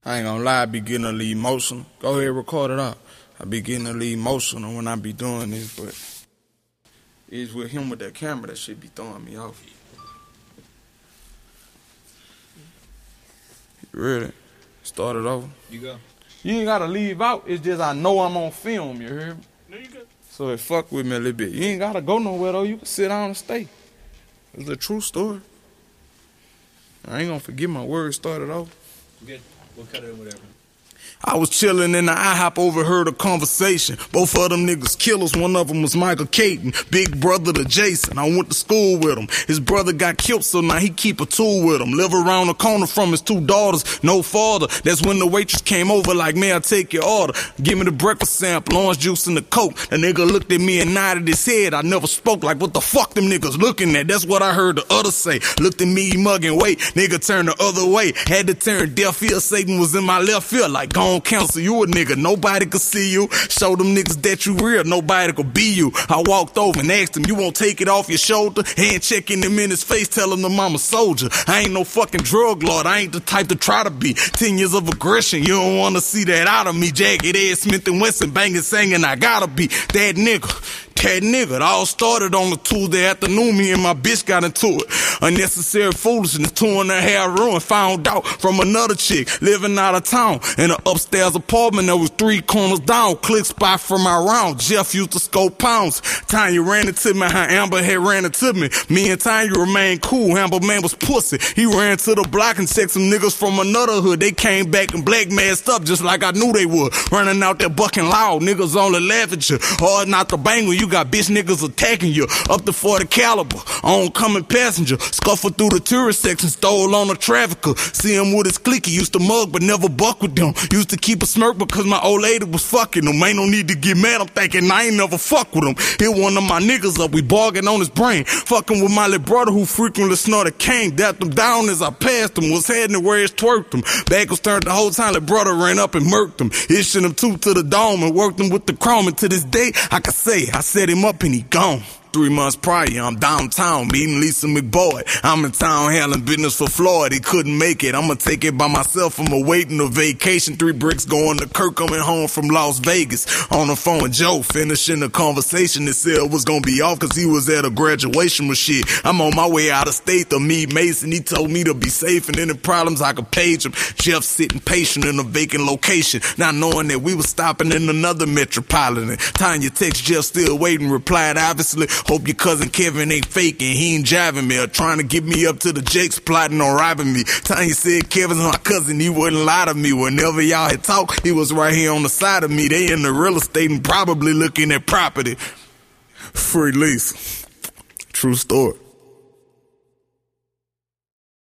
I ain't gonna lie, I be getting a little emotional. Go ahead, record it out. I be getting a little emotional when I be doing this, but it's with him with that camera that shit be throwing me off. Really? Start it over? You go. You ain't gotta leave out. It's just I know I'm on film, you hear me? No, you good. So it fuck with me a little bit. You ain't gotta go nowhere though. You can sit down and stay. It's a true story. I ain't gonna forget my words started off. Good. We'll cut it or whatever. I was chillin' in the IHOP, overheard a conversation. Both of them niggas killers, one of them was Michael Caton, big brother to Jason. I went to school with him. His brother got killed, so now he keep a tool with him. Live around the corner from his two daughters, no father. That's when the waitress came over like, may I take your order? Give me the breakfast sample, orange juice and the Coke. The nigga looked at me and nodded his head. I never spoke like, what the fuck them niggas looking at? That's what I heard the others say. Looked at me, mugging, wait, nigga turned the other way. Had to turn deaf ear, Satan was in my left ear like, gone counsel, you a nigga, nobody could see you. Show them niggas that you real, nobody could be you. I walked over and asked him, you won't take it off your shoulder? Hand checking him in his face, tell him that I'm a soldier. I ain't no fucking drug lord, I ain't the type to try to be. 10 years of aggression, you don't wanna see that out of me. Jagged Edge, Smith & Wesson, banging, singing, I gotta be that nigga. That nigga, it all started on a Tuesday afternoon. Me and my bitch got into it. Unnecessary foolishness, touring her hair ruined. Found out from another chick living out of town in an upstairs apartment that was 3 corners down. Click spot from my round. Jeff used to scope pounds. Tanya ran into me, how Amber had ran into me. Me and Tanya remained cool. Amber man was pussy. He ran to the block and checked some niggas from another hood. They came back and black masked up just like I knew they would. Running out there bucking loud. Niggas only laugh at you. Hard not to bang when you got bitch niggas attacking you. Up to 40 caliber, oncoming passenger. Scuffle through the tourist section, stole on a trafficker. See him with his clique, he used to mug but never buck with them. Used to keep a smirk because my old lady was fucking him. Ain't no need to get mad, I'm thinking I ain't never fuck with him. Hit one of my niggas up, we bargain on his brain. Fucking with my little brother who frequently snorted cane. Dapped him down as I passed him, was heading where it twerked him. Back was turned the whole time, little brother ran up and murked him. Issued him 2 to the dome and worked him with the chrome. And to this day, I can say I set him up and he gone. 3 months prior, I'm downtown meeting Lisa McBoyd. I'm in town handling business for Floyd. He couldn't make it. I'ma take it by myself. I'm awaiting a vacation. 3 bricks going to Kirk. Coming home from Las Vegas. On the phone with Joe, finishing the conversation. They said it was gonna be off cause he was at a graduation with shit. I'm on my way out of state to meet Mason. He told me to be safe and any problems I could page him. Jeff sitting patient in a vacant location. Not knowing that we was stopping in another metropolitan. Tanya text Jeff still waiting. Replied obviously. Hope your cousin Kevin ain't faking, he ain't jiving me or trying to get me up to the Jakes plotting on robbing me. Tanya said Kevin's my cousin, he wouldn't lie to me. Whenever y'all had talked, he was right here on the side of me. They in the real estate and probably looking at property. Free lease. True story.